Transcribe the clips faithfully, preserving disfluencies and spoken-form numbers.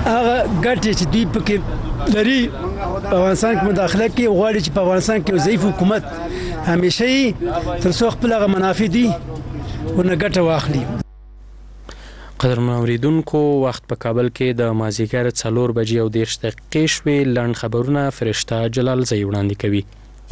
هغه ګټې چې دوی پکې لري په افغانستان کې مداخله کوي، غواړي چې په افغانستان کې ضعیف حکومت همیشه تر څو خپل هغه منافع دي ورنه ګټه واخلي. قدرمن اوریدونکو، وخت په کابل کې د مازیګر څلور بجې او دېرش دقیقې شوې. لنډ خبرونه فرشته جلالزی وړاندې کوي.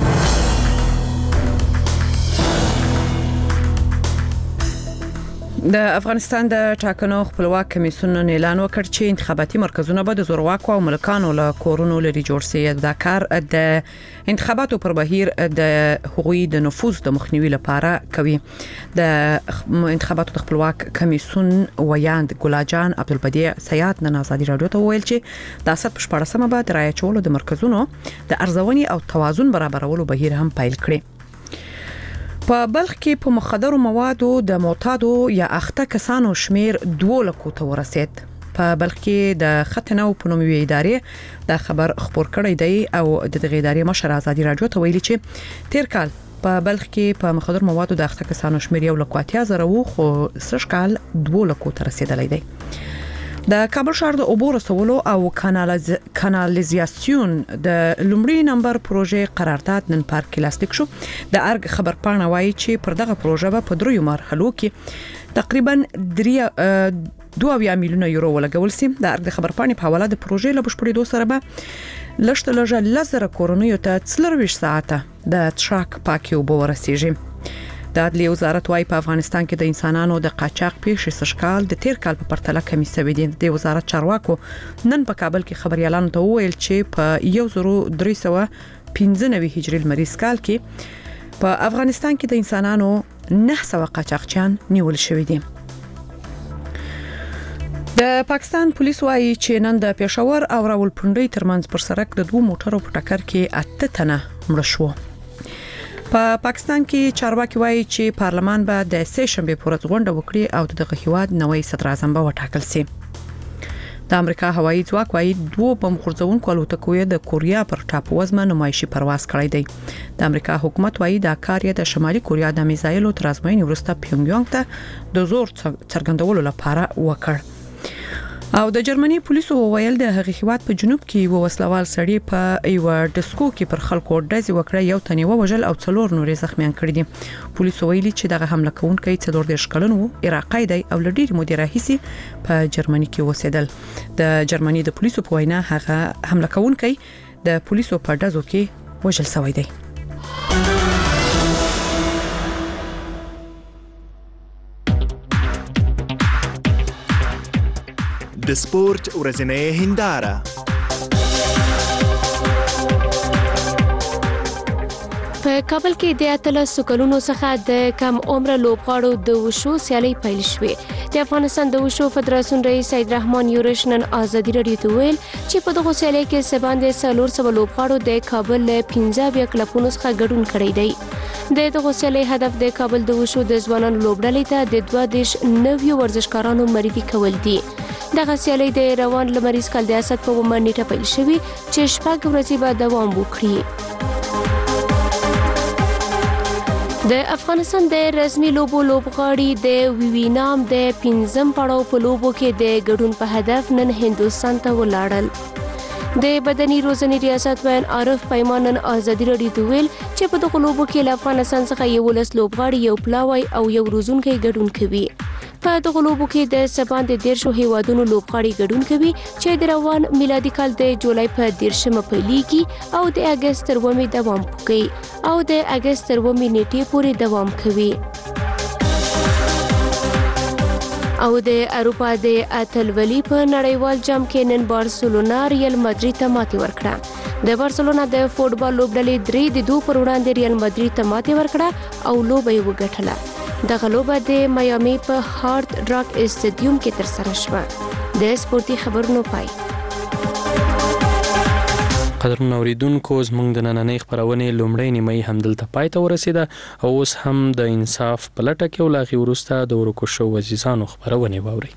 د افغانستان د ټاکنو خپلواک کمیسیون اعلان وکړ چې انتخاباتي مرکزونه به د زورواکو او ملکانو له کورونو لري جوړ شي. دا کار د انتخاباتو پر بهیر د حقوقي د نفوذ د مخنیوي لپاره کوي. د انتخاباتو د خپلواک کمیسیون ویاند ګلاجان عبدالبدیع سیاد نن آزادي رادیو ته ویل چې د اسد په شپاړسمه به د رایې چولو د مرکزونو د ارزونې او توازن برابرولو بهیر هم پیل کړي. په بلخ کې په مخدرو موادو د معتادو یا اخته کسانو شمیر دوه لکو ته ورسید. په بلخ کې د ختنه او پنومي ادارې د خبر خبر کړی دی او د دغه ادارې مشر آزادي رادیو ته ویلي چې تیر کال په بلخ کې په مخدر موادو د اخته کسانو شمیر یو لکو اتیا زره وو، خو سږ کال دوه لکو ته رسیدلی دی. د کابل ښار د اوبو رسولو او کانالیزاسیون د لومړي نمبر پروژې قرارداد نن پارک کې لاسلیک شو. د ارګ خبر پاڼه وایي چې پر دغه پروژه به په دریو مرحلو کې تقریبا دوه میلیونه یورو ولګول شي. د ارګ خبر پاڼې په حواله د پروژې له بشپړېدو سره به لږ لږه لزر کورونیو ته څلرویشت ساعته د څښاک پاکې اوبه ورسیږي. د عدلیې وزارت وايي په افغانستان کې د انسانانو د قاچاق پیښې سږکال د تیر کال په پرتله کمی شوې دي. د وزارت چارواکو نن په کابل کې خبريالانو ته وویل چې په یو زرو درې سوه پنځه نوي هجري لمریز کال کې په افغانستان کې د انسانانو نه سوه قاچاقچیان نیول شوې دي. د پاکستان پولیس وايي چې نن د پېښور او راولپنډۍ ترمنځ پر سړک د دوه موټرو په ټکر کې اته تنه مړه شو. په پا پاکستان کې چارواکي وایي چې پارلمان به د سه شنبه پورز غونډه وکړي او دغه هیواد نوې صدر اعظم به وټاکل شي. د امریکا هوایي ځواک وايي دوه بم غورځونکو الوتکو د کوریا پر ټاپو وزمه نمایشي پرواز کړی دی. د امریکا حکومت وايي دا کار یې د شمالي کوریا د میزایلو تر ازموینې وروسته پیونګیانګ ته د زور څرګندولو لپاره وکړ. او د جرمني پولیسو وویل د هغې هیواد په جنوب کې یو وسلوال سړی په یو ډسکو کې پر خلکو ډزې وکړه، یو تن یې ووژل او څلور نورې زخمیان کړي دي. پولیسو ویلي چې دغه حمله کوونکی څلور دېرش کلن و، عراقی دی او له ډېرې مودې راهیسې په جرمني کې اوسېدل. د جرمني د پولیسو په وینا هغه حمله کوونکی د پولیسو په ډزو کې وژل شوی دی. د سپورت ورځنۍ هنداره. په کابل کې د اتلس کلونو څخه د کم عمر لوبغاړو د وشو سیالۍ پیل شوې. د افغانستان د وشو فدراسیون رئیس سید رحمان یورش نن آزادي رادیو ته ویل چې په دغه سیالۍ کې څه باندې څلور سوه لوبغاړو د کابل له پنځه اویا کلبونو څخه ګډون کړی دی. د دغه سیالۍ هدف د کابل د وشو د ځوانانو لوبډلې ته د دوه دېرش نویو ورزشکارانو معرفي کول دي. دغه سیالۍ د روان لمریز کال د اسد په اوومه نیټه پیل شوې چې شپږ ورځې به دوام وکړي. د افغانستان د رسمي لوبو لوبغاړي د ویوینام د پنځم پړاو په لوبو کې د ګډون په هدف نن هندوستان ته ولاړل. د بدني روزنې ریاست وین عارف پیمان نن آزادي رادیو ته ویل چې په دغه لوبو کې له افغانستان څخه یولس لوبغاړي، یو پلاوی او یو روزونکی ګډون کوي. په دغه لوبو کې د څه باندې دېرشو هیوادونو لوبغاړي ګډون کوي چې د روان میلادي کال د جولای په دېرشمه پیلېږي او د اګست تر اوومې دوام کوي او د اګست تر اوومې نیټې پورې دوام کوي. او د اروپا د اتلولي په نړیوال جام کې نن بارسلونا ریال مادرید ته ماتې ورکړه. د بارسلونا د فوټبال لوبډلې درې د دوه پر وړاندې ریال مادرید ته ماتې ورکړه او لوبه یې وګټله. دغه لوبه د میامي په هارد راک استادیوم کې ترسره شوه. د سپورتي خبرونو پای. قدرمن اوریدونکو، زموږ د نننۍ خپرونې لومړۍ نیمایي همدلته پای ته ورسېده او اوس هم د انصاف په لټه کې او له هغې وروسته د ورکو شوو عزیزانو خپرونې واورئ.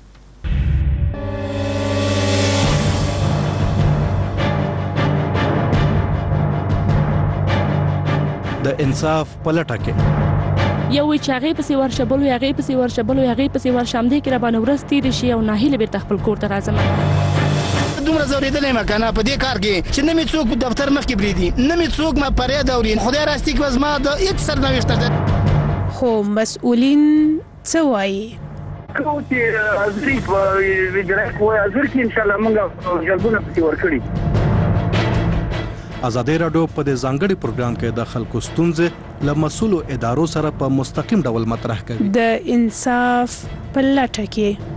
د انصاف په لټه کې یو وی چې هغې پسې ورشه، بل وی هغې پسې ورشه، بل وی هغې پسې ورشه، همدې کې راباندې ورځ تېرې شي او ناهیلې بېرته خپل کور ته راځم. دومره زوریدلې ما کنه په دې کار کې چې نه می څوک دفتر مخ کې بریدي نه می څوک ما پرې دا ورین خدای راستي کې وز ما د هیڅ سرنوشت خو مسؤلین څه وایي کو چې ازري ویډرا کوه ازر کې ان شاء الله موږ جلبونه پتی ورکړي. ازادي راډیو په دې ځانګړي پروګرام کې د خلکو ستونزې له مسؤلو ادارو سره په مستقیم ډول مطرح کوي. د انصاف په لټه کې.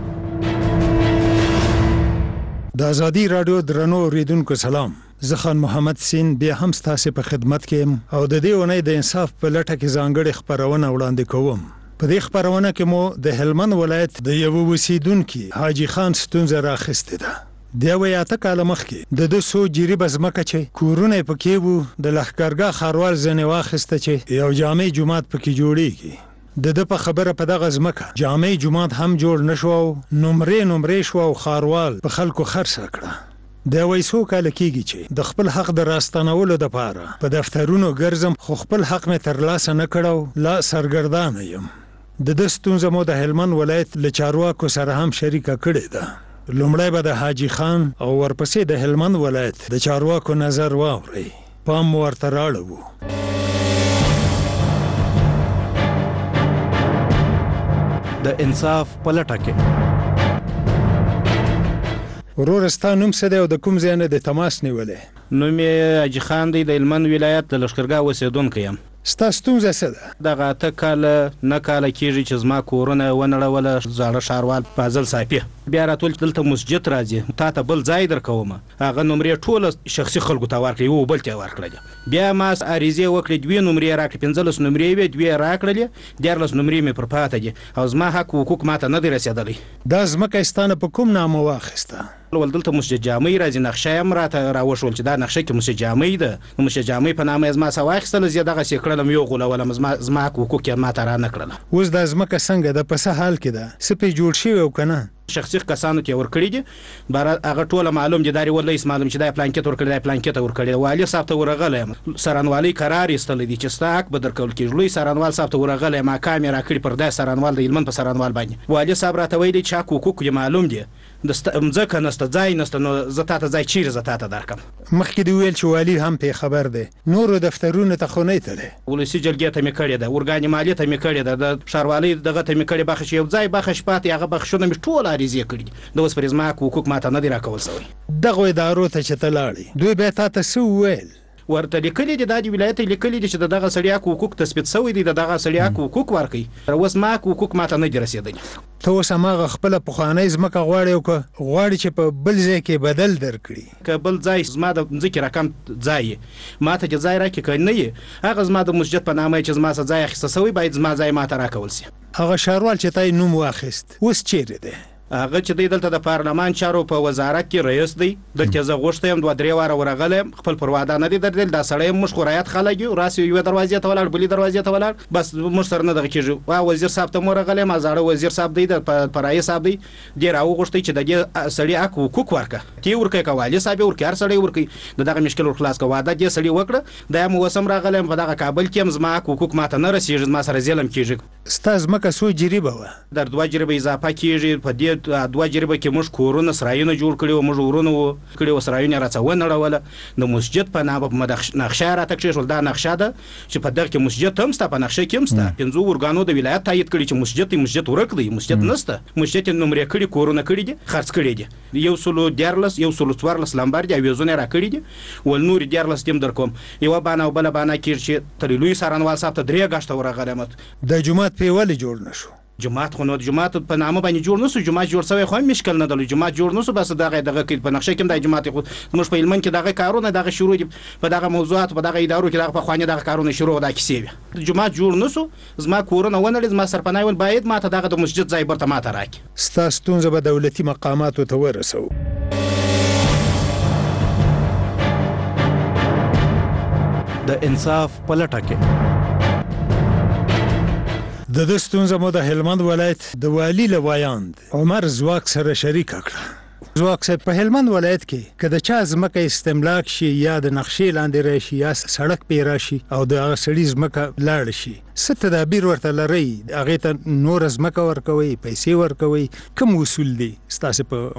د ازادي راډیو درنو اوریدونکو سلام. زه خان محمد سین بیا هم ستاسو په خدمت کې یم او د دې ونې د انصاف په لټه کې ځانګړي خبرونه وړاندې کوم. په دې خبرونه کې مو د هلمند ولایت د یو اوسیدونکو حاجی خان ستونزه راخسته ده. د ویاته کال مخکې د دو سو جریب ازمکه چې کورونه پکې وو د لخرګاه خاروال ځنې واخسته چې یو جامع جماعت پکې جوړیږي. د د په خبره په دغه ازمکه جامع جماعت هم جوړ نشو نمرې نمرې شو او خاروال په خلکو خرڅ کړه. د وایسو کال کېږي چې د خپل حق د راستنولو لپاره په دفترونو ګرځم خو خپل حق مې ترلاسه نه کړو لا سرګردان یم. د د ستونزه مو د هلمند ولایت له چارواکو سره هم شریکه کړې ده. لومړی به د حاجی خان او ورپسې د هلمند ولایت د چارواکو نظر واوري. پام ورته راړو. د انصاف په لټه کې. ورور ستا نوم څه دی او د کوم ځای نه د تماس نیولې؟ نوم یې حاجي خان دی د هلمند ولایت د لښکرګاه اوسېدونکی یم. ستا ستونزه څه ده؟ دغه اته کاله نه کاله کېږي چې زما کورونه ونړوله زاړه ښاروال فاضل صافي بیا راټول دلته مسجد راځي تا ته بل ځای درکوم هغه نمرې ټوله شخصي خلکو ته ورکړې یو بل ته ورکړلې بیا ما عریضې وکړې دوې نمرې راکړې پنځلس نمرې وې دوې راکړلې دیارلس نمرې مې پر پاته دي او زما حق حقوق ماته نه دی رسېدلی. دا ځمکه ستانه په کوم نامه واخیسته؟ ول دلته مسجد جامع راځي نقشه هم راته راوښول چې دا نقشه کې مسجد جامع ده نو مسجد جامع په نامه زما څه واخیستل زه دغه سې کړلم یو غولولم زما زما حقوق یې ماته را نه کړله. اوس دا ځمکه څنګه ده په څه حال کې ده څه پې جوړ شوی او که نه؟ شخصي کسانو ته ورکړي دي بار هغه ټوله معلوم دي داري ولې معلوم چې دا پلانکټ ورکړي دا پلانکټ ورکړي والي صاحب ته ورغلم سرانوالي قرار ایستل دي چې ستا حق به درکول کېږي لوی سرانوال صاحب ته ورغلم ما کامera کړی پر دا سرانوال د هلمند په سرانوال باندې والي صاحب راته ویلي چې حقوق یې معلوم دي د مځکه نسته ځای نسته نو زه تاته ځای چیرې زه تاته درکم. مخکې دې ویل چې والي هم پې خبر دی نورو دفترونو ته خو نه یې تللی؟ ولسي جرګې ته مې کړې ده ارګاني مالیې ته مې کړې ده د ښاروالۍ دغه ته مې کړې بخش یو ځای بخش پاتې هغه بخشونه مې ټول عریضې کړي دي د اوس پر زما حقوق ماته نه دي راکول سوی. دغو ادارو ته چې ته لاړې دوی بیا تا ته څه وویل؟ ورته لیکلي دي دا د ولایت لیکلي دي چې د دغه سړي حقوق تثبیت سوی دي د دغه سړي حقوق ورکوي اوس ما حقوق ماته نه دي رسېدلي. ته اوس هماغه خپله پخوانۍ ځمکه غواړې او که غواړې چې په بل ځای کې بدل درکړي؟ که بل ځای زما د ځمکې رقم ځای ماته چې ځای راکړي که نه یې هغه زما د مسجد په نامه چې زما څه ځای اخیسته سوی باید زما ځای ماته راکول سي. هغه ښاروال چې تا یې نوم واخیست اوس چیرې دی؟ هغه چې دی دلته د پارلمان چارو په وزارت کې رئیس دی دلته زه غوښته یم دوه درې واره ورغلی یم خپل پر واده نه دی درېدلی دا سړی موږ خو رایت خلک یو راسې یوې دروازې ته ولاړ بلې دروازې ته ولاړ بس موږ سره نه دغه کېږي وا وزیر صاحب ته مو ورغلی یم زاړه وزیر صاحب دی د فرایي صاحب دی دې راوغوښتی چې د دې سړي حق حقوق ورکړه ته یې ورکوې که والي صاحب یې ورکوي هر سړی ورکوي د دغه مشکل ورخلاص که واده دې سړي وکړه دا یم اوس هم راغلی یم په دغه کابل کې یم زما حق حقوق ماته نه رسېږي زما سره ظلم کېږي. ستا ځمکه څو جریبه وه؟ در دوه جریبه اضافه کېږي په دې دوه جریبه کې موږ کورونه سرایونه جوړ کړي وو موږ ورونه وو کړي وو سرایونه یې راڅه ونړوله د مسجد په نامه په نقشه یې راته کښېښول دا نقشه ده چې په دغه کې مسجد هم شته په نقشه کې هم شته پنځو ارګانو د ولایت تایید کړي چې مسجد دی مسجد ورک دی مسجد نشته مسجد یې نمرې کړي کورونه کړي دي خرڅ کړي دي یو سلو دیارلس یو سلو څوارلس لمبر دي اویزونه یې راکړي دي ول نورې دیارلس دې هم درکوم یوه بانه او بله بانه کېږي چې تر لوی څارنوال صاحب ته درې ګشته ورغلی مت د جومات پې ولې جوړ نه شو؟ جماعت خو نو جماعت په نامه باندې جوړ نسو جماعت جوړ سوی خو هم مشکل نه درلود جماعت جوړ نسو بس دغه دغه کې په نقشه کې د جماعت خو موږ په هلمند کې دغه کارونه دغه شروع دي په دغه موضوعات په دغه ادارو کې دغه په خوانې دغه کارونه شروع د کیسې جماعت جوړ نسو زما کورونه ونړي زما سرپناه ول باید ماته دغه د مسجد ځای برته ماته راکړي. ستا ستونزه به دولتي مقاماتو ته ورسو. د انصاف په لټه کې. د د ستونزه مو د هلمند ولایت د والي له وایاند عمر ځواک سره شریکه کړه. ځواک صاحب په هلمند ولایت کې که د چا ځمکه استملاک شي یا د نقشې لاندې راشي یا سړک پې راشي او د هغه سړي ځمکه لاړه شي څه تدابیر ورته لرئ؟ هغې ته نوره ځمکه ورکوئ پیسې ورکوئ کوم اصول دي ستاسې په